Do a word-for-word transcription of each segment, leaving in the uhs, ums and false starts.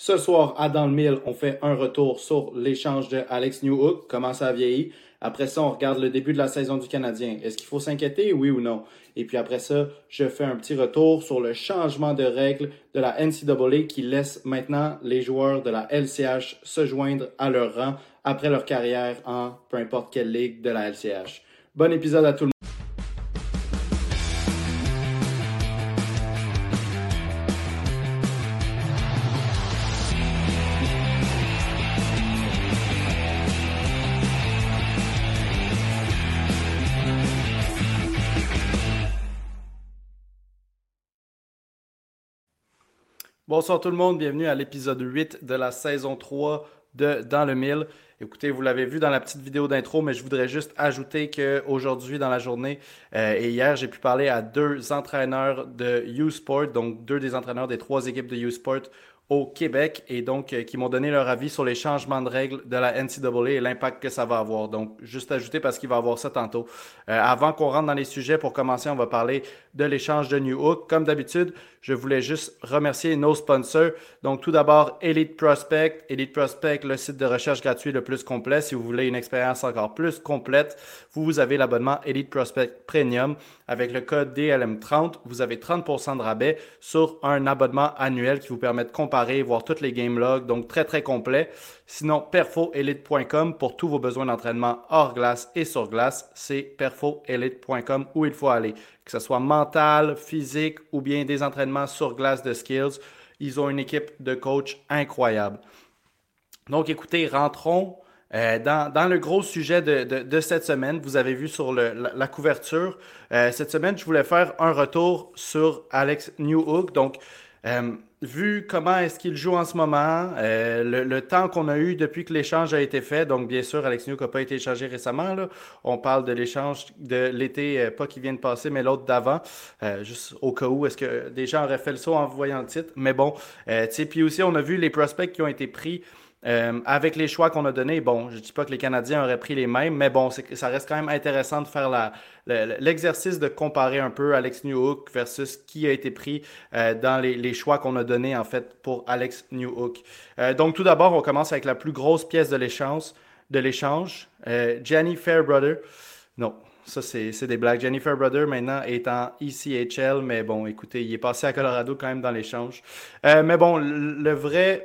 Ce soir, à Dans le Mille, on fait un retour sur l'échange de Alex Newhook, comment ça a vieilli. Après ça, on regarde le début de la saison du Canadien. Est-ce qu'il faut s'inquiéter, oui ou non? Et puis après ça, je fais un petit retour sur le changement de règles de la N C double A qui laisse maintenant les joueurs de la L C H se joindre à leur rang après leur carrière en peu importe quelle ligue de la L C H. Bon épisode à tout le monde. Bonsoir tout le monde, bienvenue à l'épisode huit de la saison trois de Dans le Mille. Écoutez, vous l'avez vu dans la petite vidéo d'intro, mais je voudrais juste ajouter qu'aujourd'hui dans la journée euh, et hier, j'ai pu parler à deux entraîneurs de U-Sport, donc deux des entraîneurs des trois équipes de U-Sport au Québec et donc euh, qui m'ont donné leur avis sur les changements de règles de la N C double A et l'impact que ça va avoir. Donc, juste ajouter parce qu'il va avoir ça tantôt. Euh, avant qu'on rentre dans les sujets, pour commencer, on va parler de l'échange de Newhook. Comme d'habitude, je voulais juste remercier nos sponsors. Donc, tout d'abord, Elite Prospect. Elite Prospect, le site de recherche gratuit le plus complet. Si vous voulez une expérience encore plus complète, vous avez l'abonnement Elite Prospect Premium. Avec le code D L M trente, vous avez trente pour cent de rabais sur un abonnement annuel qui vous permet de comparer, voir toutes les game logs. Donc, très, très complet. Sinon, perfo elite point com pour tous vos besoins d'entraînement hors glace et sur glace. C'est perfo elite point com où il faut aller. Que ce soit mental, physique ou bien des entraînements sur glace de skills. Ils ont une équipe de coachs incroyable. Donc, écoutez, rentrons euh, dans, dans le gros sujet de, de, de cette semaine. Vous avez vu sur le, la, la couverture. Euh, cette semaine, je voulais faire un retour sur Alex Newhook. Donc, euh, vu comment est-ce qu'il joue en ce moment, euh, le, le temps qu'on a eu depuis que l'échange a été fait, donc bien sûr, Alex Newhook n'a pas été échangé récemment, là. On parle de l'échange de l'été, euh, pas qui vient de passer, mais l'autre d'avant, euh, juste au cas où, est-ce que des gens auraient fait le saut en voyant le titre, mais bon, euh, tu sais, puis aussi, on a vu les prospects qui ont été pris euh, avec les choix qu'on a donnés. Bon, je dis pas que les Canadiens auraient pris les mêmes, mais bon, c'est, ça reste quand même intéressant de faire la, le- l'exercice de comparer un peu Alex Newhook versus qui a été pris euh, dans les, les choix qu'on a donnés en fait pour Alex Newhook. Euh, donc tout d'abord, on commence avec la plus grosse pièce de l'échange, de l'échange, euh, Gianni Fairbrother. Non, ça c'est, c'est des blagues. Gianni Fairbrother maintenant est en E C H L, mais bon, écoutez, il est passé à Colorado quand même dans l'échange. Euh, mais bon, le, le vrai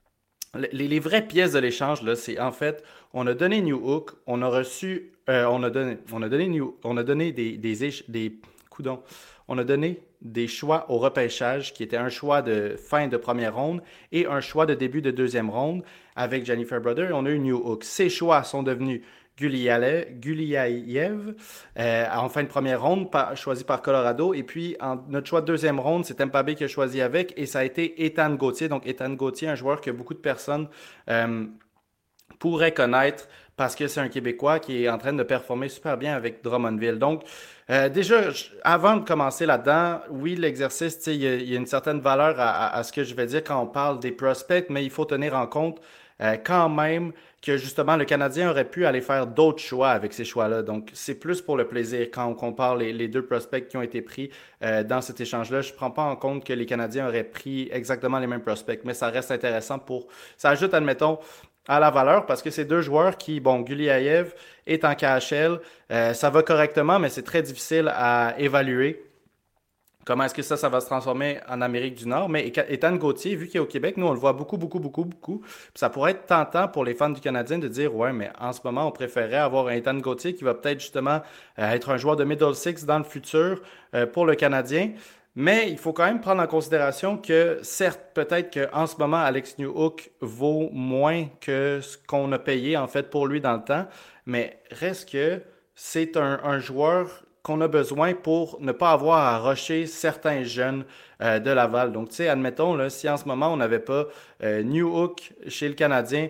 les, les vraies pièces de l'échange, là, c'est en fait, on a donné Newhook, on a reçu, euh, on a donné, on a donné New, on a donné des, des, éch- des, coudoncs. On a donné des choix au repêchage qui était un choix de fin de première ronde et un choix de début de deuxième ronde avec Jennifer Brother et on a eu Newhook. Ces choix sont devenus Guliayev, Guliayev euh, en fin de première ronde, par- choisi par Colorado. Et puis, en, notre choix de deuxième ronde, c'est Tampa Bay qui a choisi avec. Et ça a été Ethan Gauthier. Donc, Ethan Gauthier, un joueur que beaucoup de personnes euh, pourraient connaître parce que c'est un Québécois qui est en train de performer super bien avec Drummondville. Donc, euh, déjà, je- avant de commencer là-dedans, oui, l'exercice, tu sais, il y, a il y a une certaine valeur à, à- à ce que je vais dire quand on parle des prospects, mais il faut tenir en compte euh, quand même que justement le Canadien aurait pu aller faire d'autres choix avec ces choix-là. Donc, c'est plus pour le plaisir quand on compare les, les deux prospects qui ont été pris euh, dans cet échange-là. Je ne prends pas en compte que les Canadiens auraient pris exactement les mêmes prospects, mais ça reste intéressant pour... Ça ajoute, admettons, à la valeur parce que c'est deux joueurs qui, bon, Guliayev est en K H L, euh, ça va correctement, mais c'est très difficile à évaluer. Comment est-ce que ça, ça va se transformer en Amérique du Nord? Mais Ethan Gauthier, vu qu'il est au Québec, nous, on le voit beaucoup, beaucoup, beaucoup, beaucoup. Puis ça pourrait être tentant pour les fans du Canadien de dire, ouais, mais en ce moment, on préférait avoir un Ethan Gauthier qui va peut-être justement euh, être un joueur de middle six dans le futur euh, pour le Canadien. Mais il faut quand même prendre en considération que, certes, peut-être qu'en ce moment, Alex Newhook vaut moins que ce qu'on a payé, en fait, pour lui dans le temps. Mais reste que c'est un, un joueur qu'on a besoin pour ne pas avoir à rusher certains jeunes euh, de Laval. Donc, tu sais, admettons, là, si en ce moment, on n'avait pas euh, Newhook chez le Canadien,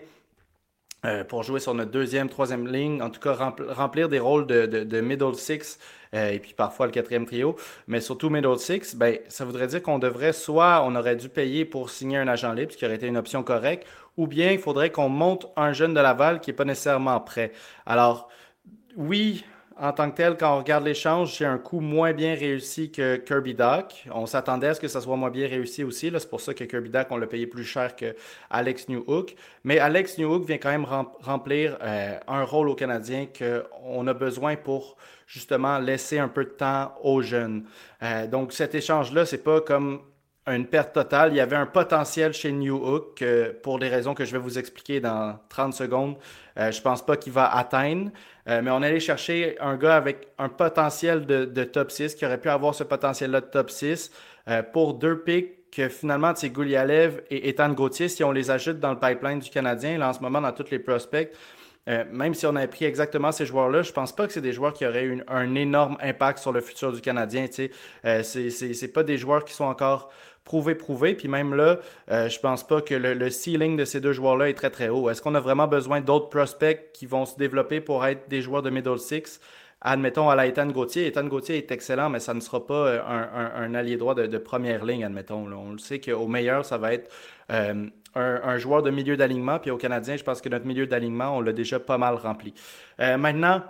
euh, pour jouer sur notre deuxième, troisième ligne, en tout cas rempl- remplir des rôles de, de, de middle six euh, et puis parfois le quatrième trio, mais surtout middle six, ben, ça voudrait dire qu'on devrait soit on aurait dû payer pour signer un agent libre, ce qui aurait été une option correcte, ou bien il faudrait qu'on monte un jeune de Laval qui n'est pas nécessairement prêt. Alors, oui, en tant que tel, quand on regarde l'échange, c'est un coup moins bien réussi que Kirby Dach. On s'attendait à ce que ça soit moins bien réussi aussi. Là, c'est pour ça que Kirby Dach, on l'a payé plus cher que Alex Newhook. Mais Alex Newhook vient quand même rem- remplir euh, un rôle au Canadien qu'on a besoin pour justement laisser un peu de temps aux jeunes. Euh, donc cet échange-là, c'est pas comme une perte totale. Il y avait un potentiel chez Newhook que, pour des raisons que je vais vous expliquer dans trente secondes, euh, je pense pas qu'il va atteindre. Euh, mais on allait chercher un gars avec un potentiel de, de top six, qui aurait pu avoir ce potentiel-là de top six, euh, pour deux picks que finalement, c'est Goulialev et Ethan Gauthier, si on les ajoute dans le pipeline du Canadien, là en ce moment dans tous les prospects, euh, même si on avait pris exactement ces joueurs-là, je pense pas que c'est des joueurs qui auraient eu une- un énorme impact sur le futur du Canadien. Tu sais. Euh, c'est, c'est, c'est pas des joueurs qui sont encore prouvés, prouvés. Puis même là, euh, je pense pas que le, le ceiling de ces deux joueurs-là est très, très haut. Est-ce qu'on a vraiment besoin d'autres prospects qui vont se développer pour être des joueurs de middle six? Admettons à la Ethan Gauthier. Ethan Gauthier est excellent, mais ça ne sera pas euh, un, un- un allié droit de, de première ligne, admettons. Là. On le sait qu'au meilleur, ça va être euh, un, un joueur de milieu d'alignement. Puis au Canadien, je pense que notre milieu d'alignement, on l'a déjà pas mal rempli. Euh, maintenant,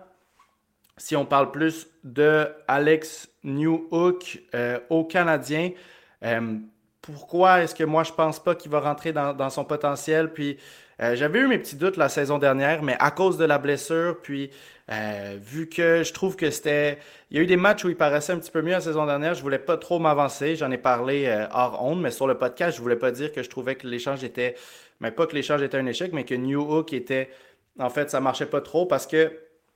si on parle plus de Alex Newhook euh, au Canadien, euh, pourquoi est-ce que moi je pense pas qu'il va rentrer dans, dans son potentiel? Puis euh, j'avais eu mes petits doutes la saison dernière, mais à cause de la blessure, puis euh, vu que je trouve que c'était. Il y a eu des matchs où il paraissait un petit peu mieux la saison dernière, je voulais pas trop m'avancer. J'en ai parlé euh, hors onde, mais sur le podcast, je voulais pas dire que je trouvais que l'échange était. Mais pas que l'échange était un échec, mais que Newhook était. En fait, ça marchait pas trop parce que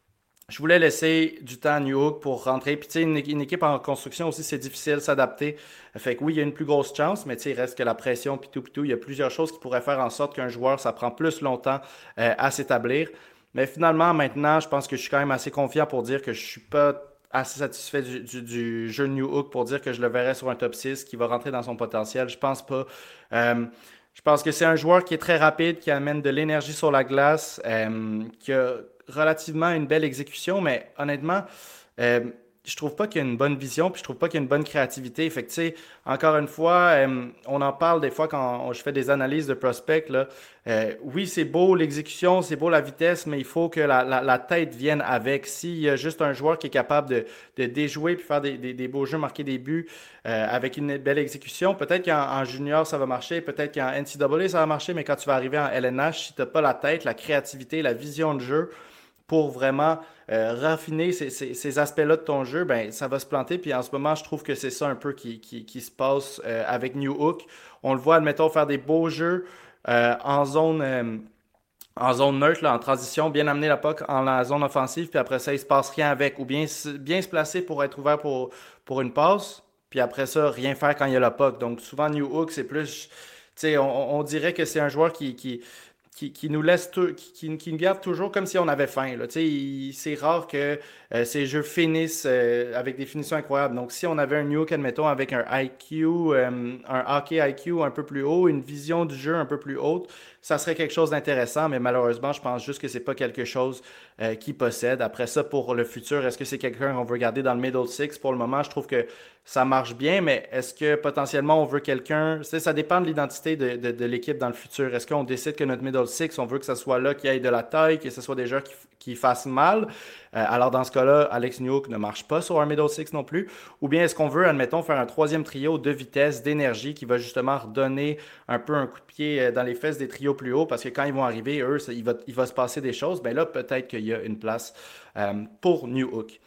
je voulais laisser du temps à New Hook pour rentrer. Puis, tu sais, une, une équipe en construction aussi, c'est difficile de s'adapter. Fait que oui, il y a une plus grosse chance, mais tu sais, il reste que la pression, puis tout, puis tout. Il y a plusieurs choses qui pourraient faire en sorte qu'un joueur, ça prend plus longtemps euh, à s'établir. Mais finalement, maintenant, je pense que je suis quand même assez confiant pour dire que je suis pas assez satisfait du, du, du jeu de New Hook pour dire que je le verrais sur un top six qui va rentrer dans son potentiel. Je pense pas. Euh, je pense que c'est un joueur qui est très rapide, qui amène de l'énergie sur la glace, euh, qui a relativement une belle exécution, mais honnêtement, euh, je trouve pas qu'il y a une bonne vision, puis je trouve pas qu'il y a une bonne créativité. Fait que, tu sais, encore une fois, euh, on en parle des fois quand on- je fais des analyses de prospects, là. Euh, oui, c'est beau l'exécution, c'est beau la vitesse, mais il faut que la, la- la tête vienne avec. S'il y a juste un joueur qui est capable de, de déjouer puis faire des, des- des beaux jeux, marquer des buts euh, avec une belle exécution, peut-être qu'en en junior ça va marcher, peut-être qu'en N C A A ça va marcher, mais quand tu vas arriver en L N H, si tu n'as pas la tête, la créativité, la vision de jeu, pour vraiment euh, raffiner ces, ces- ces aspects-là de ton jeu, ben, ça va se planter. Puis en ce moment, je trouve que c'est ça un peu qui, qui- qui se passe euh, avec New Hook. On le voit, admettons, faire des beaux jeux euh, en zone, euh, en zone neutre, là, en transition, bien amener la puck en la zone offensive, puis après ça, il se passe rien avec. Ou bien, se- bien se placer pour être ouvert pour, pour une passe, puis après ça, rien faire quand il y a la puck. Donc souvent, New Hook, c'est plus. Tu sais, on, on dirait que c'est un joueur qui, qui, qui, qui nous laisse tou- qui, qui- qui nous garde toujours comme si on avait faim. Là. Tu sais, il- c'est rare que euh, ces jeux finissent euh, avec des finitions incroyables. Donc, si on avait un Nuke, admettons, avec un I Q, euh, un hockey I Q un peu plus haut, une vision du jeu un peu plus haute, ça serait quelque chose d'intéressant, mais malheureusement, je pense juste que c'est pas quelque chose euh, qu'il possède. Après ça, pour le futur, est-ce que c'est quelqu'un qu'on veut garder dans le middle six? Pour le moment, je trouve que ça marche bien, mais est-ce que potentiellement on veut quelqu'un, tu sais, ça dépend de l'identité de, de- de l'équipe dans le futur. Est-ce qu'on décide que notre middle six, on veut que ça soit là, qui ait de la taille, que ce soit des joueurs qui, qui fassent mal? Euh, alors dans ce cas-là, Alex Newhook ne marche pas sur un middle six non plus. Ou bien est-ce qu'on veut, admettons, faire un troisième trio de vitesse, d'énergie, qui va justement redonner un peu un coup de pied euh, dans les fesses des trios plus hauts, parce que quand ils vont arriver, eux, ça- il va, il va se passer des choses. Ben là, peut-être qu'il y a une place euh, pour Newhook.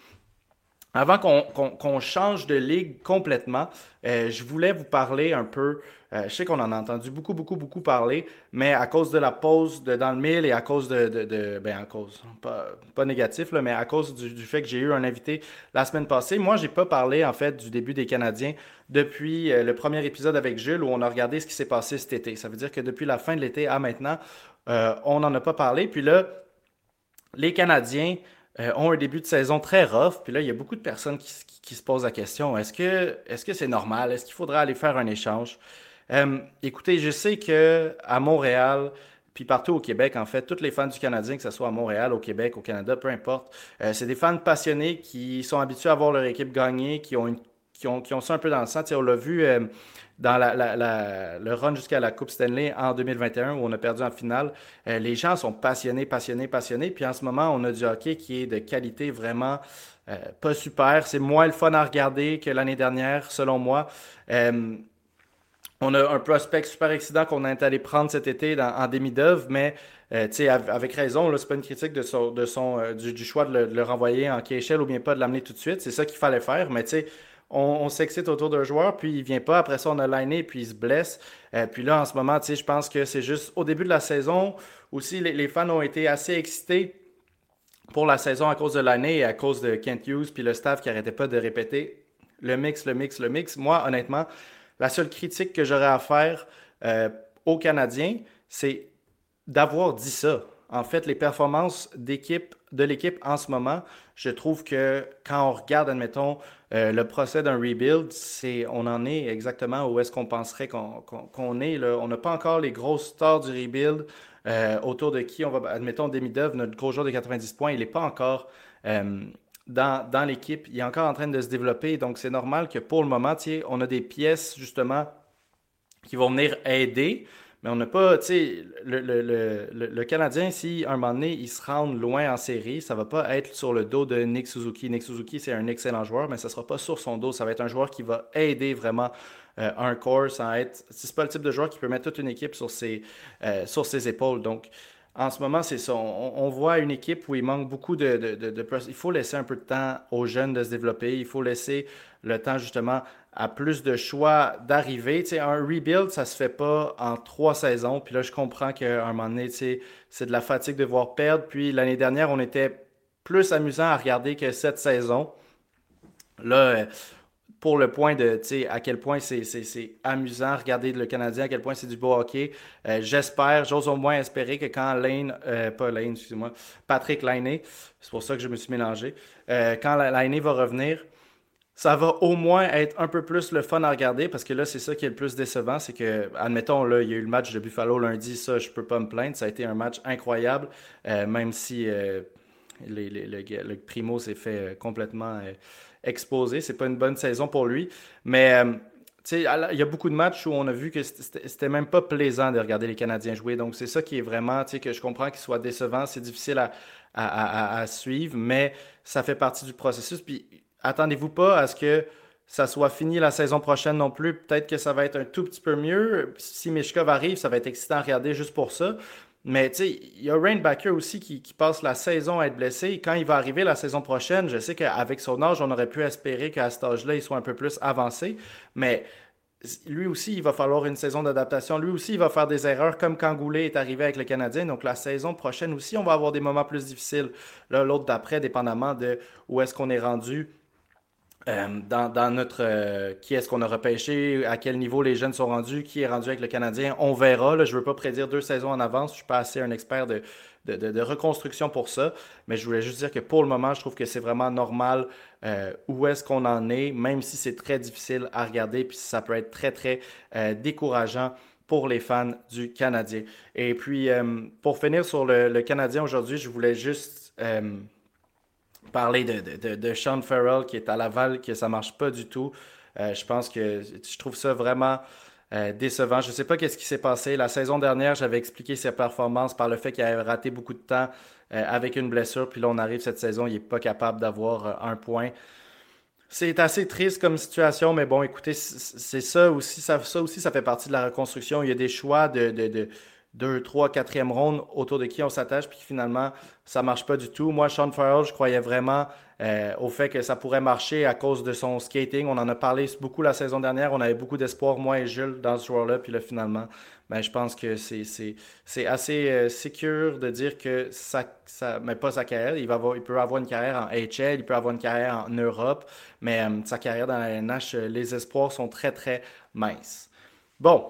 Avant qu'on qu'on- qu'on change de ligue complètement, euh, je voulais vous parler un peu. Euh, je sais qu'on en a entendu beaucoup, beaucoup, beaucoup parler, mais à cause de la pause de dans le mille et à cause de, de, de- ben à cause, pas, pas négatif, là, mais à cause du, du fait que j'ai eu un invité la semaine passée, moi, j'ai pas parlé en fait du début des Canadiens depuis euh, le premier épisode avec Jules où on a regardé ce qui s'est passé cet été. Ça veut dire que depuis la fin de l'été à maintenant, euh, on n'en a pas parlé. Puis là, les Canadiens euh, ont un début de saison très rough. Puis là, il y a beaucoup de personnes qui, s- qui- qui se posent la question, est-ce que est-ce que c'est normal? Est-ce qu'il faudrait aller faire un échange? Euh, écoutez, je sais que à Montréal, puis partout au Québec, en fait, tous les fans du Canadien, que ce soit à Montréal, au Québec, au Canada, peu importe, euh, c'est des fans passionnés qui sont habitués à voir leur équipe gagner, qui ont une, qui ont, qui ont ça un peu dans le sang. Tu sais, on l'a vu, euh, dans la, la, la, le run jusqu'à la Coupe Stanley en deux mille vingt et un où on a perdu en finale. Euh, les gens sont passionnés, passionnés, passionnés. Puis en ce moment, on a du hockey qui est de qualité vraiment euh, pas super. C'est moins le fun à regarder que l'année dernière, selon moi. Euh, on a un prospect super excitant qu'on est allé prendre cet été dans- en demi-dove, mais euh, tu sais, avec raison, là, c'est pas une critique de son, de son, euh, du, du choix de le, de le renvoyer en K H L ou bien pas de l'amener tout de suite. C'est ça qu'il fallait faire, mais tu sais, on, on s'excite autour d'un joueur, puis il vient pas. Après ça, on a liné, puis il se blesse. Euh, puis là, en ce moment, tu sais, je pense que c'est juste au début de la saison. Aussi, les, les fans ont été assez excités pour la saison à cause de l'année et à cause de Kent Hughes, puis le staff qui arrêtait pas de répéter le mix, le mix, le mix. Moi, honnêtement, la seule critique que j'aurais à faire euh, aux Canadiens, c'est d'avoir dit ça. En fait, les performances d'équipe, de l'équipe en ce moment, je trouve que quand on regarde, admettons, euh, le procès d'un rebuild, c'est, on en est exactement où est-ce qu'on penserait qu'on qu'on- qu'on est, là. On n'a pas encore les grosses stars du rebuild euh, autour de qui on va, admettons, Demidov, notre gros joueur de quatre-vingt-dix points, il n'est pas encore euh, dans, dans l'équipe. Il est encore en train de se développer. Donc, c'est normal que pour le moment, tu sais, on a des pièces, justement, qui vont venir aider. Mais on n'a pas, tu sais, le, le, le, le- le Canadien, si un moment donné, il se rend loin en série, ça va pas être sur le dos de Nick Suzuki. Nick Suzuki, c'est un excellent joueur, mais ça sera pas sur son dos. Ça va être un joueur qui va aider vraiment euh, un corps sans être. C'est pas le type de joueur qui peut mettre toute une équipe sur ses, euh, sur ses épaules. Donc, en ce moment, c'est ça. On, on voit une équipe où il manque beaucoup de, de, de, de Il faut laisser un peu de temps aux jeunes de se développer. Il faut laisser le temps, justement, à plus de choix d'arriver. Tu sais, un rebuild, ça se fait pas en trois saisons. Puis là, je comprends qu'à un moment donné, tu sais, c'est de la fatigue de voir perdre. Puis l'année dernière, on était plus amusant à regarder que cette saison. Là, euh, pour le point de, tu sais, à quel point c'est, c'est, c'est amusant à regarder le Canadien, à quel point c'est du beau hockey. Euh, j'espère, j'ose au moins espérer que quand Lane, euh, pas Lane, excusez-moi, Patrick Lainé, c'est pour ça que je me suis mélangé, euh, quand Lainé va revenir, ça va au moins être un peu plus le fun à regarder parce que là, c'est ça qui est le plus décevant. C'est que, admettons, là, il y a eu le match de Buffalo lundi, ça, je peux pas me plaindre. Ça a été un match incroyable, euh, même si euh, les- les- le, le Primo s'est fait euh, complètement euh, exposer. C'est pas une bonne saison pour lui. Mais, euh, tu sais, il y a beaucoup de matchs où on a vu que c'était c'était même pas plaisant de regarder les Canadiens jouer. Donc, c'est ça qui est vraiment, tu sais, que je comprends qu'il soit décevant. C'est difficile à, à, à- à suivre, mais ça fait partie du processus. Puis, attendez-vous pas à ce que ça soit fini la saison prochaine non plus. Peut-être que ça va être un tout petit peu mieux. Si Mishkov arrive, ça va être excitant à regarder juste pour ça. Mais tu sais, il y a Rainbacker aussi qui, qui passe la saison à être blessé. Quand il va arriver la saison prochaine, je sais qu'avec son âge, on aurait pu espérer qu'à cet âge-là, il soit un peu plus avancé. Mais lui aussi, il va falloir une saison d'adaptation. Lui aussi, il va faire des erreurs comme quand Goulet est arrivé avec le Canadien. Donc la saison prochaine aussi, on va avoir des moments plus difficiles. Là, l'autre d'après, dépendamment de où est-ce qu'on est rendu euh, dans, dans notre euh, qui est-ce qu'on a repêché, à quel niveau les jeunes sont rendus, qui est rendu avec le Canadien, on verra. Là, je ne veux pas prédire deux saisons en avance, je ne suis pas assez un expert de, de, de- de reconstruction pour ça, mais je voulais juste dire que pour le moment, je trouve que c'est vraiment normal euh, où est-ce qu'on en est, même si c'est très difficile à regarder, puis ça peut être très, très euh, décourageant pour les fans du Canadien. Et puis, euh, pour finir sur le, le Canadien aujourd'hui, je voulais juste euh, parler de, de, de, de Sean Farrell qui est à Laval, que ça marche pas du tout. Euh, je pense que je trouve ça vraiment euh, décevant. Je sais pas qu'est-ce qui s'est passé. La saison dernière, j'avais expliqué ses performances par le fait qu'il avait raté beaucoup de temps euh, avec une blessure. Puis là, on arrive cette saison, il est pas capable d'avoir euh, un point. C'est assez triste comme situation, mais bon, écoutez, c'est ça aussi, ça, ça aussi, ça fait partie de la reconstruction. Il y a des choix de, de, de deux, trois, quatrième ronde autour de qui on s'attache, puis finalement, ça marche pas du tout. Moi, Sean Farrell, je croyais vraiment euh, au fait que ça pourrait marcher à cause de son skating. On en a parlé beaucoup la saison dernière. On avait beaucoup d'espoir, moi et Jules, dans ce joueur-là. Puis là, finalement, ben, je pense que c'est, c'est, c'est assez euh, sécure de dire que ça, ça, mais pas sa carrière. Il va avoir, il peut avoir une carrière en H L, il peut avoir une carrière en Europe, mais euh, sa carrière dans la N H, euh, les espoirs sont très, très minces. Bon,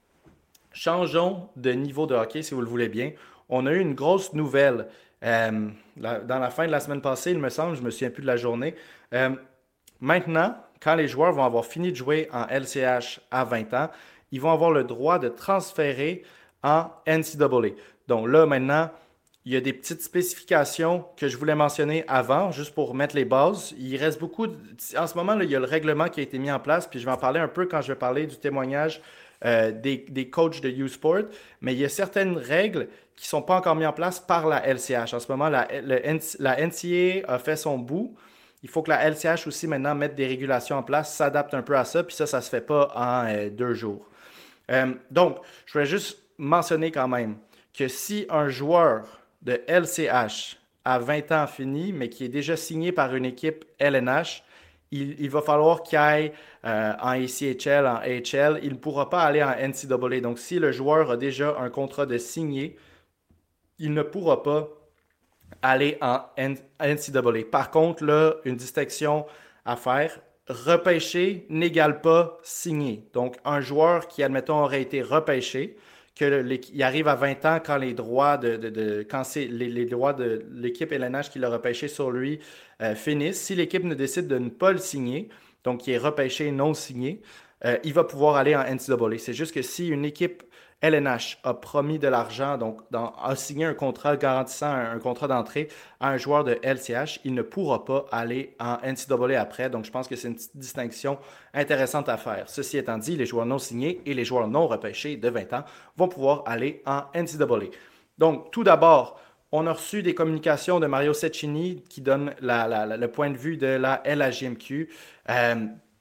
changeons de niveau de hockey si vous le voulez bien. On a eu une grosse nouvelle euh, la- dans la fin de la semaine passée, il me semble, je me souviens plus de la journée. Euh, Maintenant, quand les joueurs vont avoir fini de jouer en L C H à vingt ans, ils vont avoir le droit de transférer en N C A A. Donc là, maintenant, il y a des petites spécifications que je voulais mentionner avant, juste pour mettre les bases. Il reste beaucoup. de- En ce moment, là, il y a le règlement qui a été mis en place, puis je vais en parler un peu quand je vais parler du témoignage euh, des, des coachs de U-Sport. Mais il y a certaines règles qui ne sont pas encore mises en place par la L C H. En ce moment, la, le N C la N C A A a fait son bout. Il faut que la L C H aussi maintenant mette des régulations en place, s'adapte un peu à ça, puis ça, ça ne se fait pas en euh, deux jours. Euh, donc, je voulais juste mentionner quand même que si un joueur de L C H à vingt ans fini, mais qui est déjà signé par une équipe L N H, il, il va falloir qu'il aille euh, en A C H L, en A H L. Il ne pourra pas aller en N C A A. Donc, si le joueur a déjà un contrat de signé, il ne pourra pas aller en N C A A. Par contre, là, une distinction à faire. Repêché n'égale pas signé. Donc, un joueur qui, admettons, aurait été repêché, qu'il arrive à vingt ans quand les droits de, de, de quand c'est les, les, droits de l'équipe L N H qui l'a repêché sur lui euh, finissent. Si l'équipe ne décide de ne pas le signer, donc qui est repêché non signé, euh, il va pouvoir aller en N C A A. C'est juste que si une équipe L N H a promis de l'argent, donc dans, a signé un contrat garantissant un, un contrat d'entrée à un joueur de L C H, il ne pourra pas aller en N C A A après. Donc, je pense que c'est une petite distinction intéressante à faire. Ceci étant dit, les joueurs non signés et les joueurs non repêchés de vingt ans vont pouvoir aller en N C A A. Donc, tout d'abord, on a reçu des communications de Mario Cecchini qui donne la, la, la, le point de vue de la L A G M Q, euh,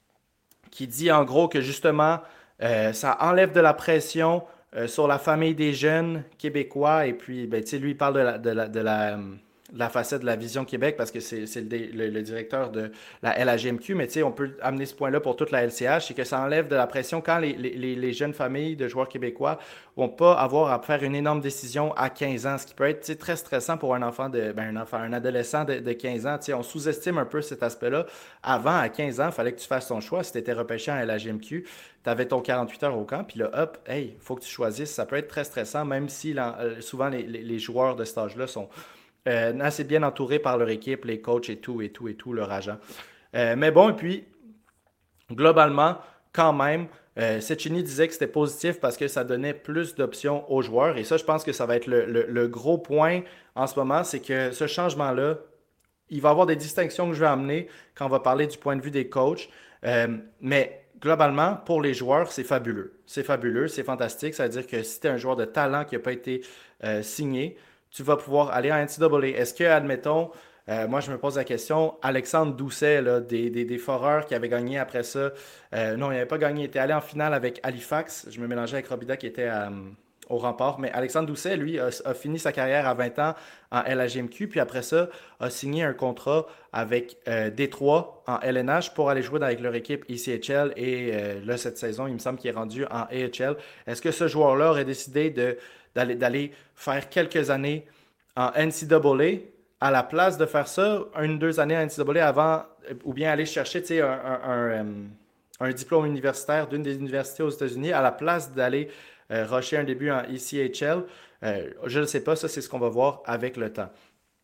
qui dit en gros que justement, euh, ça enlève de la pression euh, sur la famille des jeunes québécois. Et puis, ben, tu sais, lui, il parle de la, de la, de la, de la facette de la Vision Québec parce que c'est c'est le, le, le directeur de la L A G M Q. Mais tu sais, on peut amener ce point-là pour toute la L C H, c'est que ça enlève de la pression quand les, les, les jeunes familles de joueurs québécois vont pas avoir à faire une énorme décision à quinze ans, ce qui peut être tu sais, très stressant pour un enfant, de, ben, un, enfant un adolescent de, de quinze ans. Tu sais, on sous-estime un peu cet aspect-là. Avant, à quinze ans, il fallait que tu fasses ton choix. Si tu étais repêché en L A G M Q, tu avais ton quarante-huit heures au camp, puis là, hop, hey, il faut que tu choisisses. Ça peut être très stressant, même si euh, souvent les, les, les joueurs de cet âge-là sont euh, assez bien entourés par leur équipe, les coachs et tout, et tout, et tout, leur agent. Euh, mais bon, et puis, globalement, quand même, euh, Cecchini disait que c'était positif parce que ça donnait plus d'options aux joueurs. Et ça, je pense que ça va être le, le, le gros point en ce moment, c'est que ce changement-là, il va y avoir des distinctions que je vais amener quand on va parler du point de vue des coachs. Euh, mais globalement, pour les joueurs, c'est fabuleux. C'est fabuleux, c'est fantastique. Ça veut dire que si tu es un joueur de talent qui n'a pas été euh, signé, tu vas pouvoir aller en N C A A. Est-ce que, admettons, euh, moi je me pose la question, Alexandre Doucet, là, des, des, des Foreurs qui avait gagné après ça, euh, non, il n'avait pas gagné, il était allé en finale avec Halifax. Je me mélangeais avec Robida qui était à, au rempart. Mais Alexandre Doucet, lui, a, a fini sa carrière à vingt ans en L A G M Q, puis après ça, a signé un contrat avec euh, Détroit en L N H pour aller jouer avec leur équipe E C H L. Et euh, là, cette saison, il me semble qu'il est rendu en A H L. Est-ce que ce joueur-là aurait décidé de, d'aller, d'aller faire quelques années en N C A A à la place de faire ça, une, deux années en N C A A avant, ou bien aller chercher tu sais, un, un, un, un un diplôme universitaire d'une des universités aux États-Unis à la place d'aller euh, rusher un début en E C H L. Euh, je ne sais pas, ça c'est ce qu'on va voir avec le temps.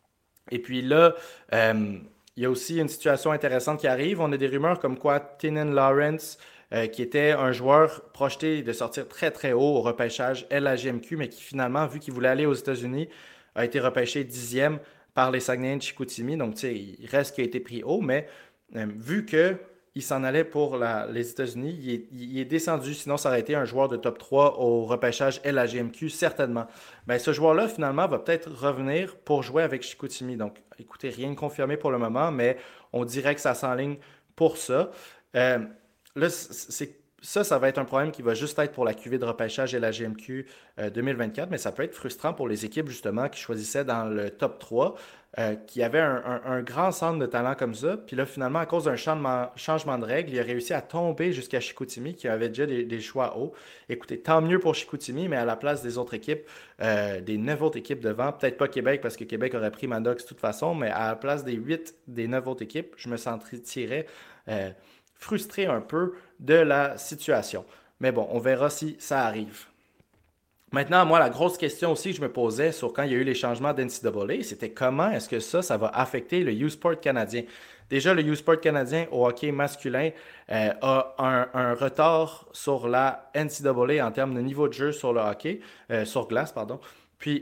Et puis là, euh, il y a aussi une situation intéressante qui arrive. On a des rumeurs comme quoi Tynan Lawrence, euh, qui était un joueur projeté de sortir très très haut au repêchage L A G M Q, mais qui finalement, vu qu'il voulait aller aux États-Unis, a été repêché dixième par les Saguenayens de Chicoutimi. Donc, tu sais, il reste qu'il a été pris haut, mais euh, vu que il s'en allait pour la- les États-Unis. Il est, il est descendu, sinon ça aurait été un joueur de top trois au repêchage L A G M Q, certainement. Ben, ce joueur-là, finalement, va peut-être revenir pour jouer avec Chicoutimi. Donc, écoutez, rien de confirmé pour le moment, mais on dirait que ça s'enligne pour ça. Euh, là, c'est, ça, ça va être un problème qui va juste être pour la cuvée de repêchage L A G M Q euh, deux mille vingt-quatre, mais ça peut être frustrant pour les équipes, justement, qui choisissaient dans le top trois euh, qui avait un, un- un grand centre de talent comme ça. Puis là, finalement, à cause d'un changement, changement de règles, il a réussi à tomber jusqu'à Chicoutimi, qui avait déjà des, des choix hauts. Écoutez, tant mieux pour Chicoutimi, mais à la place des autres équipes, euh, des neuf autres équipes devant, peut-être pas Québec, parce que Québec aurait pris Maddox de toute façon, mais à la place des huit des neuf autres équipes, je me sentirais euh, frustré un peu de la situation. Mais bon, on verra si ça arrive. Maintenant, moi, la grosse question aussi que je me posais sur quand il y a eu les changements d'N C A A, c'était comment est-ce que ça, ça va affecter le U-Sport canadien. Déjà, le U-Sport canadien au hockey masculin euh, a un, un retard sur la N C A A en termes de niveau de jeu sur le hockey, euh, sur glace, pardon. Puis,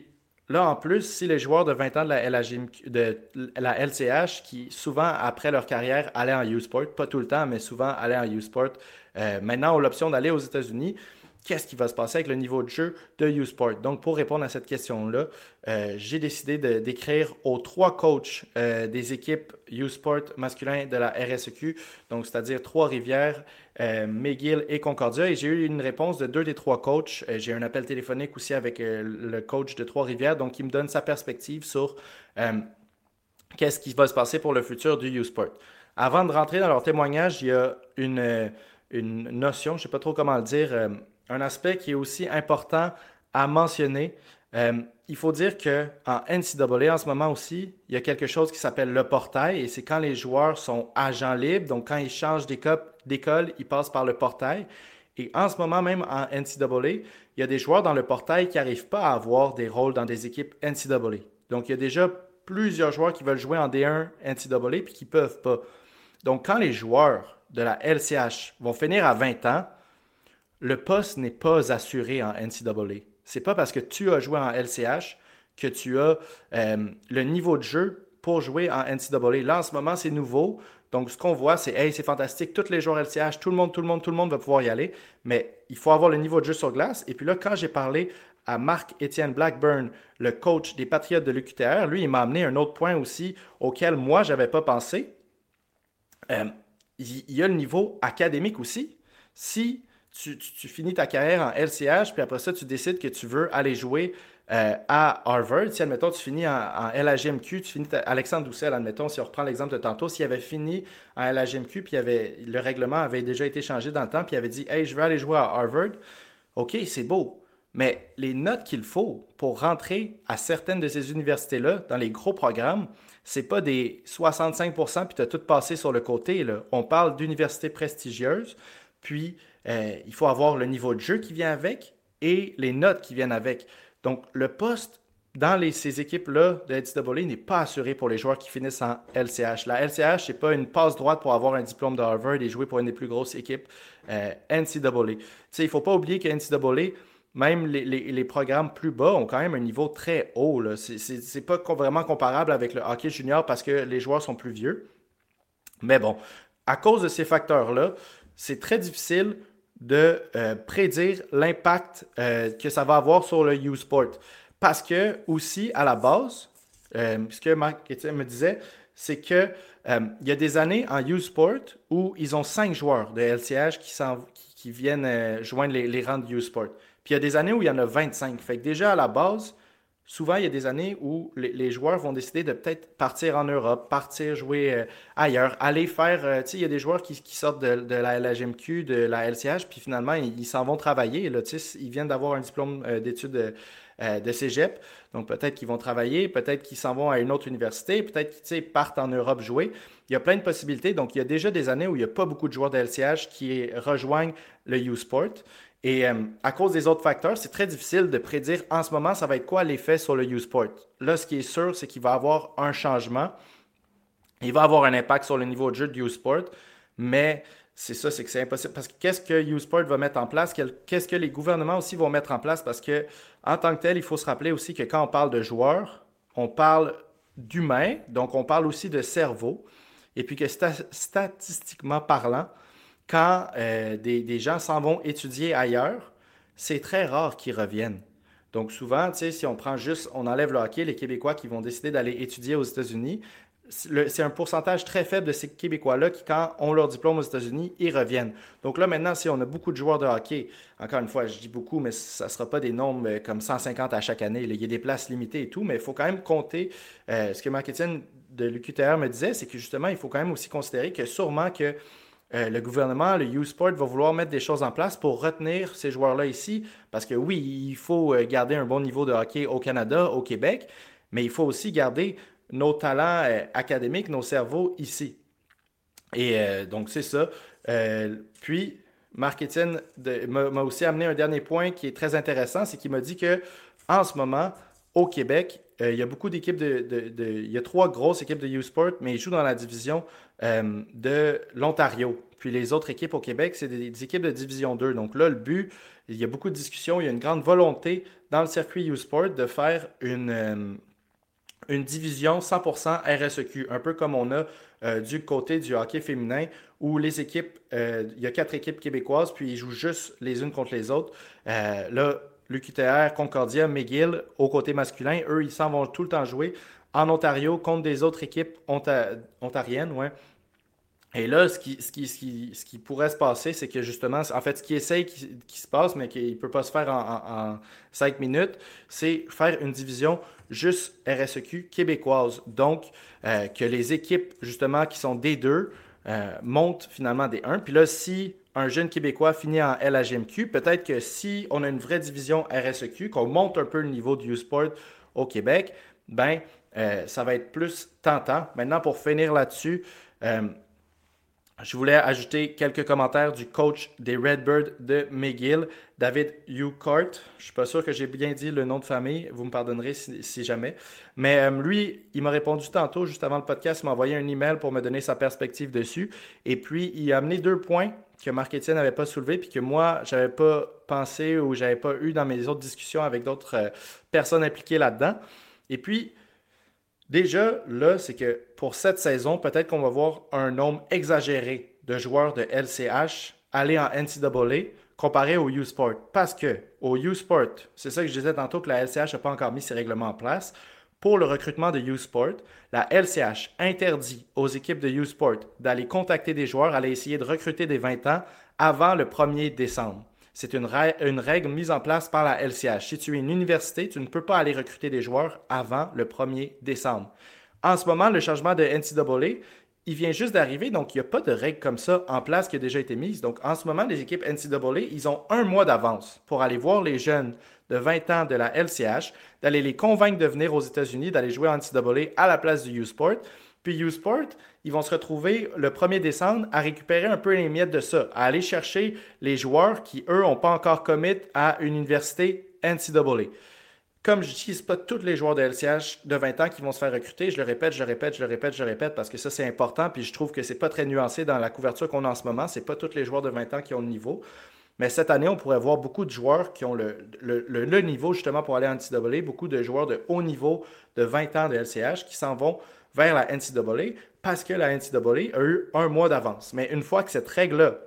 Là, en plus, si les joueurs de vingt ans de la, L H M Q de la L C H, qui souvent, après leur carrière, allaient en U-Sport, pas tout le temps, mais souvent allaient en U-Sport, euh, maintenant ont l'option d'aller aux États-Unis, qu'est-ce qui va se passer avec le niveau de jeu de U-Sport? Donc, pour répondre à cette question-là, euh, j'ai décidé de- d'écrire aux trois coachs euh, des équipes U-Sport masculin de la R S E Q, donc c'est-à-dire Trois-Rivières, euh, McGill et Concordia. Et j'ai eu une réponse de deux des trois coachs. Euh, j'ai eu un appel téléphonique aussi avec euh, le coach de Trois-Rivières, donc il me donne sa perspective sur euh, qu'est-ce qui va se passer pour le futur du U-Sport. Avant de rentrer dans leur témoignage, il y a une, euh, une notion, je ne sais pas trop comment le dire, euh, un aspect qui est aussi important à mentionner. Euh, il faut dire qu'en N C A A, en ce moment aussi, il y a quelque chose qui s'appelle le portail, et c'est quand les joueurs sont agents libres, donc quand ils changent d'école, ils passent par le portail. Et en ce moment même en N C A A, il y a des joueurs dans le portail qui n'arrivent pas à avoir des rôles dans des équipes N C A A. Donc il y a déjà plusieurs joueurs qui veulent jouer en D un N C A A puis qui ne peuvent pas. Donc quand les joueurs de la L C H vont finir à vingt ans, le poste n'est pas assuré en N C A A. C'est pas parce que tu as joué en L C H que tu as euh, le niveau de jeu pour jouer en N C A A. Là, en ce moment, c'est nouveau. Donc, ce qu'on voit, c'est, hey, c'est fantastique, tous les joueurs L C H, tout le monde, tout le monde, tout le monde va pouvoir y aller, mais il faut avoir le niveau de jeu sur glace. Et puis là, quand j'ai parlé à Marc-Étienne Blackburn, le coach des Patriotes de l'U Q T R, lui, il m'a amené un autre point aussi auquel moi, je n'avais pas pensé. Euh, il y a le niveau académique aussi. Si tu, tu- tu finis ta carrière en L C H, puis après ça, tu décides que tu veux aller jouer euh, à Harvard, si, admettons, tu finis en, en L H M Q, tu finis ta- Alexandre Doucet, admettons, si on reprend l'exemple de tantôt, s'il avait fini en L H M Q, puis il avait, le règlement avait déjà été changé dans le temps, puis il avait dit, hey, je veux aller jouer à Harvard, OK, c'est beau. Mais les notes qu'il faut pour rentrer à certaines de ces universités-là, dans les gros programmes, c'est pas des soixante-cinq pour cent puis tu as tout passé sur le côté, là. On parle d'universités prestigieuses, puis euh, il faut avoir le niveau de jeu qui vient avec et les notes qui viennent avec. Donc, le poste dans les- ces équipes-là de N C A A n'est pas assuré pour les joueurs qui finissent en L C H. La L C H, c'est pas une passe droite pour avoir un diplôme de Harvard et jouer pour une des plus grosses équipes euh, N C A A. Tu sais, il ne faut pas oublier que N C A A, même les, les- les programmes plus bas ont quand même un niveau très haut, là. C'est c'est- c'est pas co- vraiment comparable avec le hockey junior parce que les joueurs sont plus vieux. Mais bon, à cause de ces facteurs-là, c'est très difficile de euh, prédire l'impact euh, que ça va avoir sur le U-Sport. Parce que, aussi, à la base, euh, ce que Marc Etienne me disait, c'est que euh, il y a des années en U-Sport où ils ont cinq joueurs de L C H qui, s'en- qui, qui viennent euh, joindre les, les rangs de U-Sport. Puis il y a des années où il y en a vingt-cinq. Fait que déjà, à la base, souvent, il y a des années où les, les joueurs vont décider de peut-être partir en Europe, partir jouer euh, ailleurs, aller faire. Euh, tu sais, il y a des joueurs qui, qui sortent de, de la L H M Q, de la L C H, puis finalement, ils ils s'en vont travailler. Là, tu sais, ils viennent d'avoir un diplôme euh, d'études euh, euh, de cégep. Donc, peut-être qu'ils vont travailler, peut-être qu'ils s'en vont à une autre université, peut-être qu'ils tu sais, partent en Europe jouer. Il y a plein de possibilités. Donc, il y a déjà des années où il n'y a pas beaucoup de joueurs de L C H qui rejoignent le U-Sport. Et euh, à cause des autres facteurs, c'est très difficile de prédire en ce moment ça va être quoi l'effet sur le U-Sport. Là, ce qui est sûr, c'est qu'il va y avoir un changement. Il va avoir un impact sur le niveau de jeu de U-Sport, mais c'est ça, c'est que c'est impossible. Parce que qu'est-ce que U-Sport va mettre en place? Qu'est-ce que les gouvernements aussi vont mettre en place? Parce que, en tant que tel, il faut se rappeler aussi que quand on parle de joueurs, on parle d'humains, donc on parle aussi de cerveau. Et puis que sta- statistiquement parlant, quand euh, des, des gens s'en vont étudier ailleurs, c'est très rare qu'ils reviennent. Donc souvent, tu sais, si on prend juste, on enlève le hockey, les Québécois qui vont décider d'aller étudier aux États-Unis, c'est un pourcentage très faible de ces Québécois-là qui, quand ont leur diplôme aux États-Unis, ils reviennent. Donc là, maintenant, si on a beaucoup de joueurs de hockey, encore une fois, je dis beaucoup, mais ça ne sera pas des nombres euh, comme cent cinquante à chaque année. Il y a des places limitées et tout, mais il faut quand même compter. Euh, ce que Marc-Étienne de l'U Q T R me disait, c'est que justement, il faut quand même aussi considérer que sûrement que euh, le gouvernement, le U-Sport, va vouloir mettre des choses en place pour retenir ces joueurs-là ici. Parce que oui, il faut euh, garder un bon niveau de hockey au Canada, au Québec, mais il faut aussi garder nos talents euh, académiques, nos cerveaux ici. Et euh, donc, c'est ça. Euh, puis, Marc-Étienne m'a m'a aussi amené un dernier point qui est très intéressant, c'est qu'il m'a dit que en ce moment, au Québec, euh, il y a beaucoup d'équipes de, de- de- Il y a trois grosses équipes de U-Sport, mais ils jouent dans la division euh, de l'Ontario. Puis les autres équipes au Québec, c'est des, des équipes de Division deux. Donc là, le but, il y a beaucoup de discussions, il y a une grande volonté dans le circuit U-Sport de faire une, euh, une division cent pour cent R S E Q, un peu comme on a euh, du côté du hockey féminin, où les équipes, euh, il y a quatre équipes québécoises, puis ils jouent juste les unes contre les autres. Euh, là, l'U Q T R, Concordia, McGill, au côté masculin, eux, ils s'en vont tout le temps jouer en Ontario contre des autres équipes onta- ontariennes, ouais. Et là, ce qui, ce qui, ce qui, ce qui pourrait se passer, c'est que justement, en fait, ce qui essaye qui, qui se passe, mais qui ne peut pas se faire en, en, en cinq minutes, c'est faire une division juste R S E Q québécoise. Donc, euh, que les équipes, justement, qui sont D deux, euh, montent finalement D un. Puis là, si un jeune Québécois finit en L A G M Q, peut-être que si on a une vraie division R S E Q, qu'on monte un peu le niveau du U-Sport au Québec, ben, euh, ça va être plus tentant. Maintenant, pour finir là-dessus, euh, je voulais ajouter quelques commentaires du coach des Redbirds de McGill, David Ucart. Je ne suis pas sûr que j'ai bien dit le nom de famille, vous me pardonnerez si, si jamais. Mais euh, lui, il m'a répondu tantôt, juste avant le podcast, il m'a envoyé un email pour me donner sa perspective dessus. Et puis, il a amené deux points que Marc-Étienne n'avait pas soulevés, puis que moi, je n'avais pas pensé ou je n'avais pas eu dans mes autres discussions avec d'autres euh, personnes impliquées là-dedans. Et puis, déjà, là, c'est que pour cette saison, peut-être qu'on va voir un nombre exagéré de joueurs de L C H aller en N C A A comparé au U-Sport. Parce que au U-Sport, c'est ça que je disais tantôt que la L C H n'a pas encore mis ses règlements en place. Pour le recrutement de U-Sport, la L C H interdit aux équipes de U-Sport d'aller contacter des joueurs, aller essayer de recruter des vingt ans avant le premier décembre. C'est une, ra- une règle mise en place par la L C H. Si tu es une université, tu ne peux pas aller recruter des joueurs avant le premier décembre. En ce moment, le changement de N C A A, il vient juste d'arriver, donc il n'y a pas de règle comme ça en place qui a déjà été mise. Donc en ce moment, les équipes N C A A, ils ont un mois d'avance pour aller voir les jeunes de vingt ans de la L C H, d'aller les convaincre de venir aux États-Unis, d'aller jouer en N C A A à la place du U-Sport. Puis U-Sport, ils vont se retrouver le premier décembre à récupérer un peu les miettes de ça, à aller chercher les joueurs qui, eux, n'ont pas encore commit à une université N C A A. Comme je dis, ce pas tous les joueurs de L C H de vingt ans qui vont se faire recruter. Je le répète, je le répète, je le répète, je le répète, parce que ça, c'est important. Puis je trouve que c'est pas très nuancé dans la couverture qu'on a en ce moment. C'est pas tous les joueurs de vingt ans qui ont le niveau. Mais cette année, on pourrait voir beaucoup de joueurs qui ont le, le, le, le niveau justement pour aller en N C A A, beaucoup de joueurs de haut niveau de vingt ans de L C H qui s'en vont vers la N C A A parce que la N C A A a eu un mois d'avance. Mais une fois que cette règle-là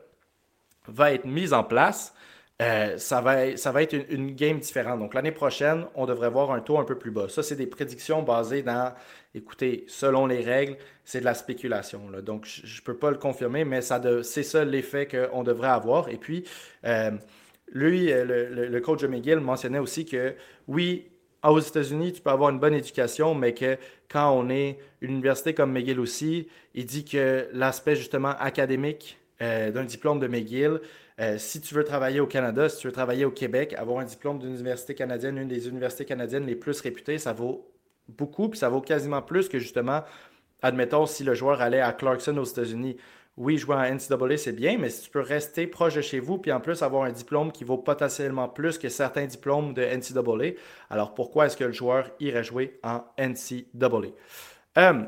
va être mise en place, euh, ça va, ça va être une, une game différente. Donc l'année prochaine, on devrait voir un taux un peu plus bas. Ça, c'est des prédictions basées dans, écoutez, selon les règles, c'est de la spéculation, là. Donc je ne peux pas le confirmer, mais ça de, c'est ça l'effet qu'on devrait avoir. Et puis, euh, lui, euh, le, le- le coach de McGill mentionnait aussi que oui, aux États-Unis, tu peux avoir une bonne éducation, mais que quand on est une université comme McGill aussi, il dit que l'aspect justement académique euh, d'un diplôme de McGill, euh, si tu veux travailler au Canada, si tu veux travailler au Québec, avoir un diplôme d'une université canadienne, une des universités canadiennes les plus réputées, ça vaut beaucoup, puis ça vaut quasiment plus que justement, admettons, si le joueur allait à Clarkson aux États-Unis. Oui, jouer en N C A A, c'est bien, mais si tu peux rester proche de chez vous, puis en plus avoir un diplôme qui vaut potentiellement plus que certains diplômes de N C A A, alors pourquoi est-ce que le joueur irait jouer en N C A A? Euh,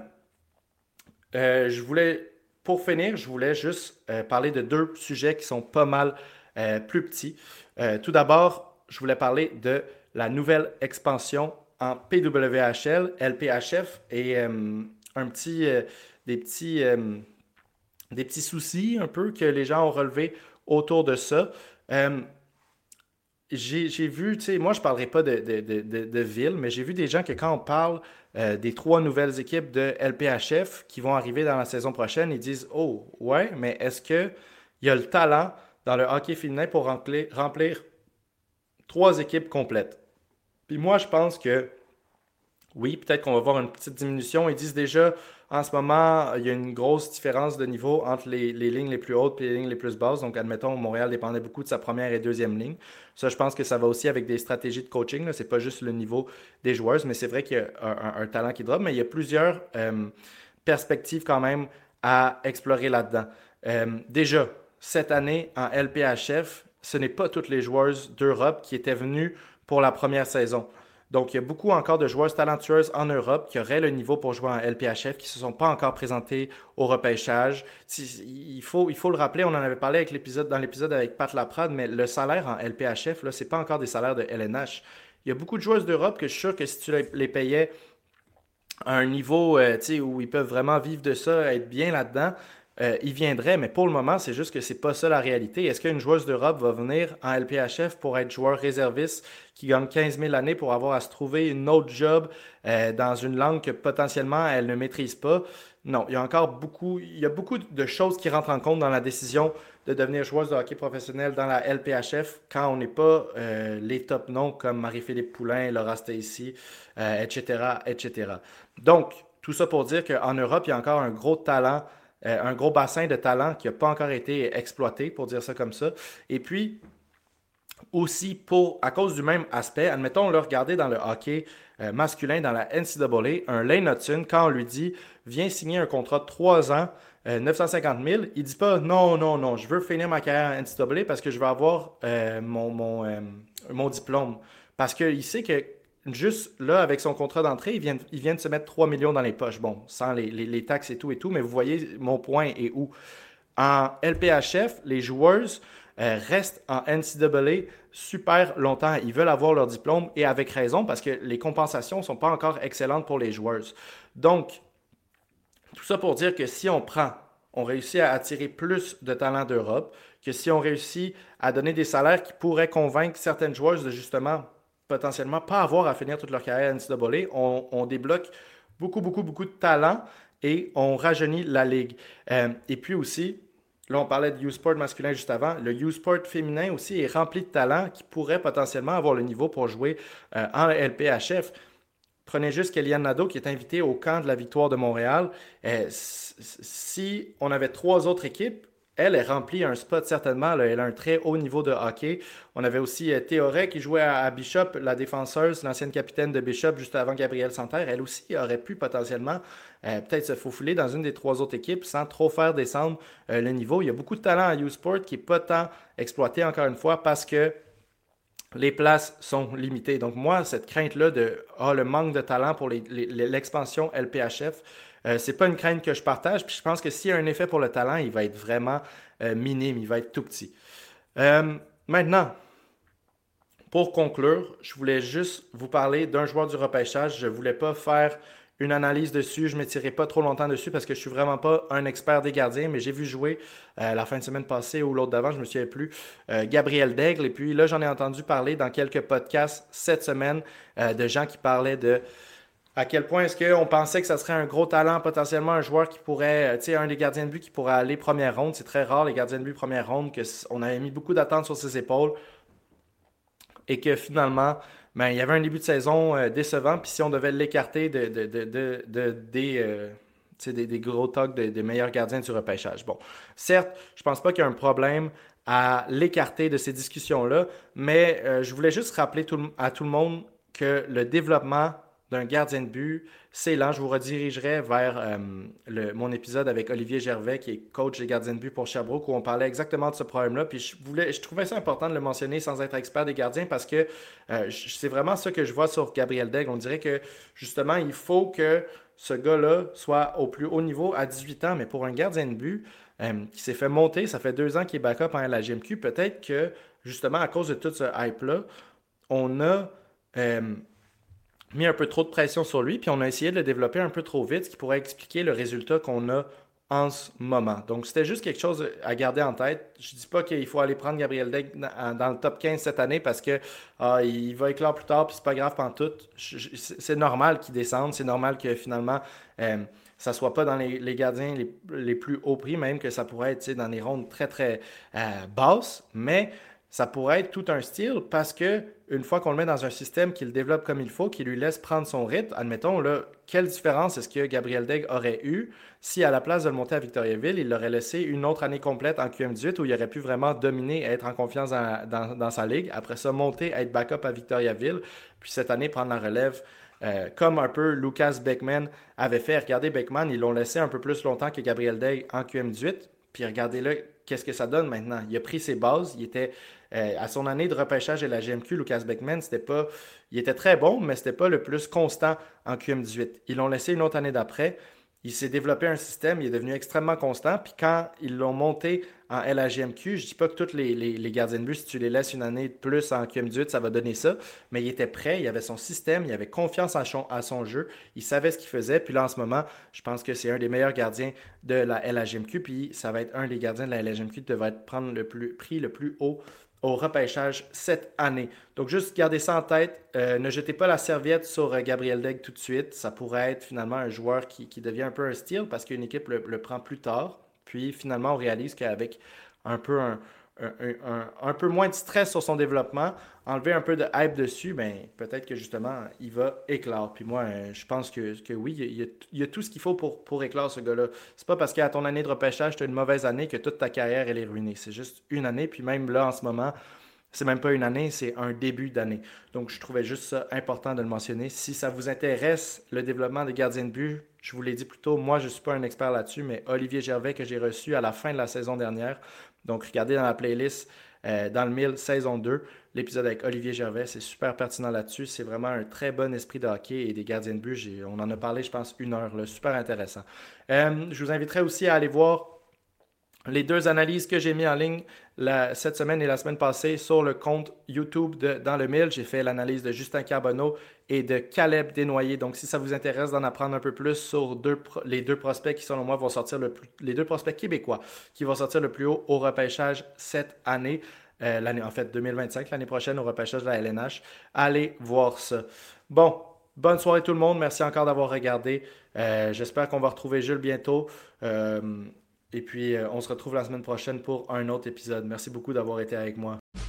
euh, je voulais, pour finir, je voulais juste euh, parler de deux sujets qui sont pas mal euh, plus petits. Euh, tout d'abord, je voulais parler de la nouvelle expansion en P W H L, L P H F et euh, un petit, euh, des petits, euh, des petits soucis un peu que les gens ont relevés autour de ça. Euh, j'ai, j'ai vu, tu sais, moi je ne parlerai pas de, de, de, de, de ville, mais j'ai vu des gens que quand on parle euh, des trois nouvelles équipes de L P H F qui vont arriver dans la saison prochaine, ils disent, oh, ouais, mais est-ce qu'il y a le talent dans le hockey féminin pour remplir, remplir trois équipes complètes? Puis moi, je pense que oui, peut-être qu'on va voir une petite diminution. Ils disent déjà, en ce moment, il y a une grosse différence de niveau entre les, les lignes les plus hautes et les lignes les plus basses. Donc, admettons, Montréal dépendait beaucoup de sa première et deuxième ligne. Ça, je pense que ça va aussi avec des stratégies de coaching. Ce n'est pas juste le niveau des joueuses, mais c'est vrai qu'il y a un, un- un talent qui drop. Mais il y a plusieurs euh, perspectives quand même à explorer là-dedans. Euh, déjà, cette année, en L P H F, ce n'est pas toutes les joueuses d'Europe qui étaient venues pour la première saison. Donc, il y a beaucoup encore de joueuses talentueuses en Europe qui auraient le niveau pour jouer en L P H F, qui ne se sont pas encore présentés au repêchage. Il faut, il faut le rappeler, on en avait parlé avec l'épisode, dans l'épisode avec Pat Laprade, mais le salaire en L P H F, ce n'est pas encore des salaires de L N H. Il y a beaucoup de joueuses d'Europe que je suis sûr que si tu les payais à un niveau euh, où ils peuvent vraiment vivre de ça, être bien là-dedans, euh, ils viendraient. Mais pour le moment, c'est juste que c'est pas ça la réalité. Est-ce qu'une joueuse d'Europe va venir en L P H F pour être joueur réserviste qui gagne quinze mille l'année pour avoir à se trouver une autre job euh, dans une langue que potentiellement elle ne maîtrise pas? Non, il y a encore beaucoup, il y a beaucoup de choses qui rentrent en compte dans la décision de devenir joueuse de hockey professionnel dans la L P H F quand on n'est pas euh, les top noms comme Marie-Philippe Poulain, Laura Stacey, euh, et cetera, et cetera. Donc, tout ça pour dire qu'en Europe, il y a encore un gros talent, euh, un gros bassin de talent qui n'a pas encore été exploité, pour dire ça comme ça. Et puis, aussi, pour, à cause du même aspect, admettons, on l'a regardé dans le hockey euh, masculin, dans la N C A A, un Lane Hudson, quand on lui dit « Viens signer un contrat de trois ans, euh, neuf cent cinquante mille », il dit pas « Non, non, non, je veux finir ma carrière en N C A A parce que je veux avoir euh, mon, mon, euh, mon diplôme. » Parce qu'il sait que juste là, avec son contrat d'entrée, il vient, il vient de se mettre trois millions dans les poches. Bon, sans les, les, les taxes et tout et tout, mais vous voyez mon point est où. En L P H F, les joueuses euh, restent en N C A A super longtemps. Ils veulent avoir leur diplôme et avec raison parce que les compensations ne sont pas encore excellentes pour les joueuses. Donc, tout ça pour dire que si on prend, on réussit à attirer plus de talents d'Europe, que si on réussit à donner des salaires qui pourraient convaincre certaines joueuses de justement potentiellement pas avoir à finir toute leur carrière à N C A A, on, on débloque beaucoup, beaucoup, beaucoup de talents et on rajeunit la ligue. Euh, et puis aussi, là on parlait de U-Sport masculin juste avant, le U-Sport féminin aussi est rempli de talents qui pourraient potentiellement avoir le niveau pour jouer euh, en L P H F. Prenez juste Kellyanne Nadeau qui est invitée au camp de la victoire de Montréal. Euh, si on avait trois autres équipes, elle est remplie un spot certainement. Là. Elle a un très haut niveau de hockey. On avait aussi euh, Théoret qui jouait à, à Bishop, la défenseuse, l'ancienne capitaine de Bishop juste avant Gabrielle Santerre. Elle aussi aurait pu potentiellement euh, peut-être se faufiler dans une des trois autres équipes sans trop faire descendre euh, le niveau. Il y a beaucoup de talent à U-Sport qui n'est pas tant exploité encore une fois parce que les places sont limitées. Donc moi, cette crainte-là de ah, le manque de talent pour les, les, l'expansion L P H F, euh, c'est pas une crainte que je partage. Puis je pense que s'il y a un effet pour le talent, il va être vraiment euh, minime, il va être tout petit. Euh, maintenant, pour conclure, je voulais juste vous parler d'un joueur du repêchage. Je voulais pas faire une analyse dessus, je ne m'étirerai pas trop longtemps dessus parce que je suis vraiment pas un expert des gardiens, mais j'ai vu jouer euh, la fin de semaine passée ou l'autre d'avant, je me souviens plus, euh, Gabriel Daigle. Et puis là, j'en ai entendu parler dans quelques podcasts cette semaine euh, de gens qui parlaient de à quel point est-ce qu'on pensait que ça serait un gros talent, potentiellement un joueur qui pourrait, tu sais, un des gardiens de but qui pourrait aller première ronde. C'est très rare les gardiens de but première ronde, qu'on avait mis beaucoup d'attentes sur ses épaules et que finalement, ben, il y avait un début de saison euh, décevant. Puis si on devait l'écarter de, de, de, de, de des, euh, des, des gros talks des de meilleurs gardiens du repêchage. Bon, certes, je pense pas qu'il y a un problème à l'écarter de ces discussions-là, mais euh, je voulais juste rappeler tout, à tout le monde que le développement d'un gardien de but, c'est lent. Je vous redirigerai vers euh, le, mon épisode avec Olivier Gervais, qui est coach des gardiens de but pour Sherbrooke, où on parlait exactement de ce problème-là. Puis je, voulais, je trouvais ça important de le mentionner sans être expert des gardiens parce que euh, c'est vraiment ça que je vois sur Gabriel Daigle. On dirait que justement, il faut que ce gars-là soit au plus haut niveau à dix-huit ans, mais pour un gardien de but euh, qui s'est fait monter, ça fait deux ans qu'il est backup en la G M Q, peut-être que justement à cause de tout ce hype-là, on a... Euh, mis un peu trop de pression sur lui, puis on a essayé de le développer un peu trop vite, ce qui pourrait expliquer le résultat qu'on a en ce moment. Donc, c'était juste quelque chose à garder en tête. Je ne dis pas qu'il faut aller prendre Gabriel Daigle dans le top quinze cette année parce que ah, il va éclore plus tard, puis c'est pas grave pantoute. C'est normal qu'il descende, c'est normal que finalement, euh, ça ne soit pas dans les, les gardiens les, les, plus hauts prix, même que ça pourrait être dans des rondes très, très euh, basses, mais ça pourrait être tout un style parce que une fois qu'on le met dans un système qui le développe comme il faut, qui lui laisse prendre son rythme, admettons, là, quelle différence est-ce que Gabriel Daigle aurait eu si à la place de le monter à Victoriaville, il l'aurait laissé une autre année complète en Q M dix-huit où il aurait pu vraiment dominer et être en confiance dans, dans, dans sa ligue. Après ça, monter, être backup à Victoriaville, puis cette année prendre la relève euh, comme un peu Lucas Beckman avait fait. Regardez Beckman, ils l'ont laissé un peu plus longtemps que Gabriel Daigle en Q M dix-huit, puis regardez-le, qu'est-ce que ça donne maintenant? Il a pris ses bases, il était Euh, à son année de repêchage à la G M Q, Lucas Beckman, c'était pas, il était très bon, mais c'était pas le plus constant en Q M dix-huit. Ils l'ont laissé une autre année d'après. Il s'est développé un système, il est devenu extrêmement constant. Puis quand ils l'ont monté en L A G M Q, je dis pas que tous les, les, les gardiens de but, si tu les laisses une année de plus en Q M dix-huit, ça va donner ça. Mais il était prêt, il avait son système, il avait confiance en son, à son jeu, il savait ce qu'il faisait. Puis là, en ce moment, je pense que c'est un des meilleurs gardiens de la L A G M Q. Puis ça va être un des gardiens de la L A G M Q qui devrait prendre le plus, prix le plus haut au repêchage cette année. Donc, juste gardez ça en tête. Euh, ne jetez pas la serviette sur euh, Gabriel Daigle tout de suite. Ça pourrait être finalement un joueur qui, qui devient un peu un steal parce qu'une équipe le, le prend plus tard. Puis finalement, on réalise qu'avec un peu un, un, un, un peu moins de stress sur son développement, enlever un peu de hype dessus, ben peut-être que justement, il va éclore. Puis moi, euh, je pense que, que oui, il y, a, il y a tout ce qu'il faut pour, pour éclore ce gars-là. C'est pas parce qu'à ton année de repêchage, tu as une mauvaise année que toute ta carrière, elle est ruinée. C'est juste une année. Puis même là, en ce moment, c'est même pas une année, c'est un début d'année. Donc, je trouvais juste ça important de le mentionner. Si ça vous intéresse, le développement des gardiens de but, je vous l'ai dit plus tôt, moi, je ne suis pas un expert là-dessus, mais Olivier Gervais, que j'ai reçu à la fin de la saison dernière. Donc, regardez dans la playlist, euh, dans le mille, saison deux, l'épisode avec Olivier Gervais, c'est super pertinent là-dessus. C'est vraiment un très bon esprit de hockey et des gardiens de but. J'ai- on en a parlé, je pense, une heure, là, super intéressant. Euh, je vous inviterai aussi à aller voir les deux analyses que j'ai mis en ligne la- cette semaine et la semaine passée sur le compte YouTube de Dans le Mille. J'ai fait l'analyse de Justin Carbonneau et de Caleb Desnoyers. Donc, si ça vous intéresse d'en apprendre un peu plus sur deux pro- les deux prospects qui, selon moi, vont sortir le plus, les deux prospects québécois qui vont sortir le plus haut au repêchage cette année, euh, l'année, en fait, deux mille vingt-cinq, l'année prochaine au repêchage de la L N H, allez voir ça. Bon, bonne soirée tout le monde. Merci encore d'avoir regardé. Euh, j'espère qu'on va retrouver Jules bientôt. Euh, et puis, euh, on se retrouve la semaine prochaine pour un autre épisode. Merci beaucoup d'avoir été avec moi.